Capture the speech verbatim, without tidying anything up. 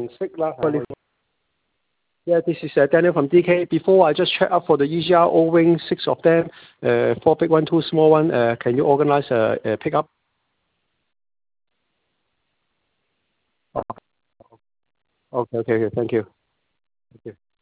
識啦。Yeah, this is uh, Daniel from D K. Before I just check up for the E G R O-wing, six of them, uh, four big one, two small one. Uh, can you organize a, a pickup? Okay, okay, okay. Thank you. Thank you.